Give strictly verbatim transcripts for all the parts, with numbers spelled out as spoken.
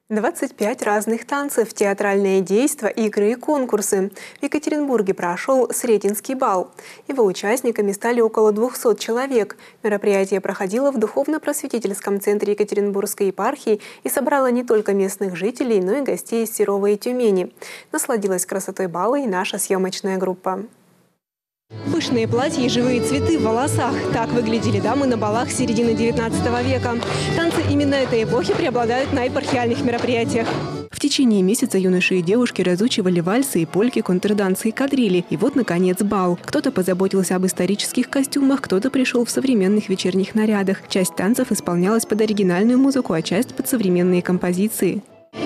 двадцать пять разных танцев, театральные действа, игры и конкурсы. В Екатеринбурге прошел Сретенский бал. Его участниками стали около двухсот человек. Мероприятие проходило в духовно-просветительском центре Екатеринбургской епархии и собрало не только местных жителей, но и гостей из Серова и Тюмени. Насладилась красотой бала и наша съемочная группа. Пышные платья и живые цветы в волосах. Так выглядели дамы на балах середины девятнадцатого века. Танцы именно этой эпохи преобладают на епархиальных мероприятиях. В течение месяца юноши и девушки разучивали вальсы и польки, контрдансы и кадрили. И вот, наконец, бал. Кто-то позаботился об исторических костюмах, кто-то пришел в современных вечерних нарядах. Часть танцев исполнялась под оригинальную музыку, а часть под современные композиции.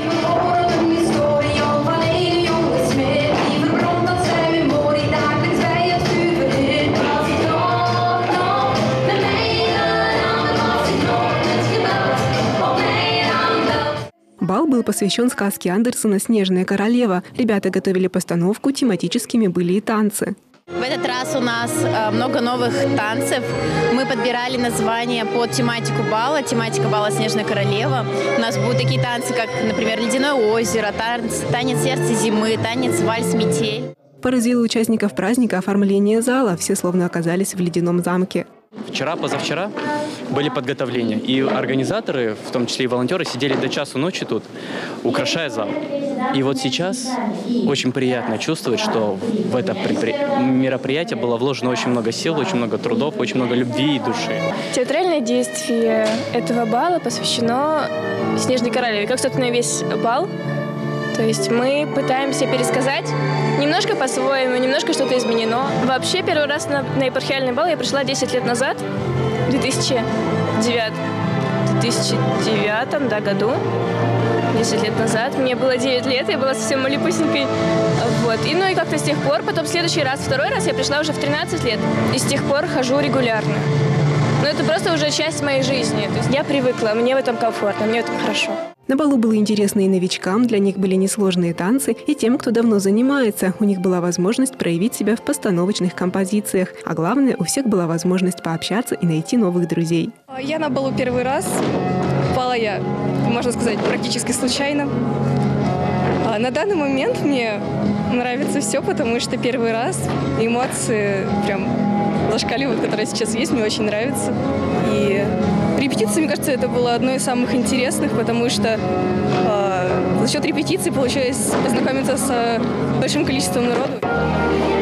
Бал был посвящен сказке Андерсена «Снежная королева». Ребята готовили постановку, тематическими были и танцы. В этот раз у нас много новых танцев. Мы подбирали названия под тематику бала. Тематика бала «Снежная королева». У нас будут такие танцы, как, например, «Ледяное озеро», танец, танец сердца зимы, танец вальс-метель. Поразило участников праздника оформление зала. Все словно оказались в ледяном замке. Вчера, позавчера были подготовления, и организаторы, в том числе и волонтеры, сидели до часу ночи тут, украшая зал. И вот сейчас очень приятно чувствовать, что в это мероприятие было вложено очень много сил, очень много трудов, очень много любви и души. Театральное действие этого бала посвящено «Снежной королеве», как, собственно, весь бал. То есть мы пытаемся пересказать немножко по-своему, немножко что-то изменено. Вообще, первый раз на, на епархиальный бал я пришла десять лет назад, в две тысячи девятом да, году. десять лет назад. Мне было девять лет, я была совсем малюпусенькой. Вот. И, ну и как-то с тех пор, потом в следующий раз, второй раз я пришла уже в тринадцать лет. И с тех пор хожу регулярно. Но это просто уже часть моей жизни. То есть я привыкла, мне в этом комфортно, мне в этом хорошо. На балу было интересно и новичкам, для них были несложные танцы, и тем, кто давно занимается. У них была возможность проявить себя в постановочных композициях. А главное, у всех была возможность пообщаться и найти новых друзей. Я на балу первый раз. Пала я, можно сказать, практически случайно. А на данный момент мне нравится все, потому что первый раз эмоции прям зашкаливают, которые сейчас есть, мне очень нравится. И репетиция, мне кажется, это было одно из самых интересных, потому что э, за счет репетиции получилось познакомиться с большим количеством народу.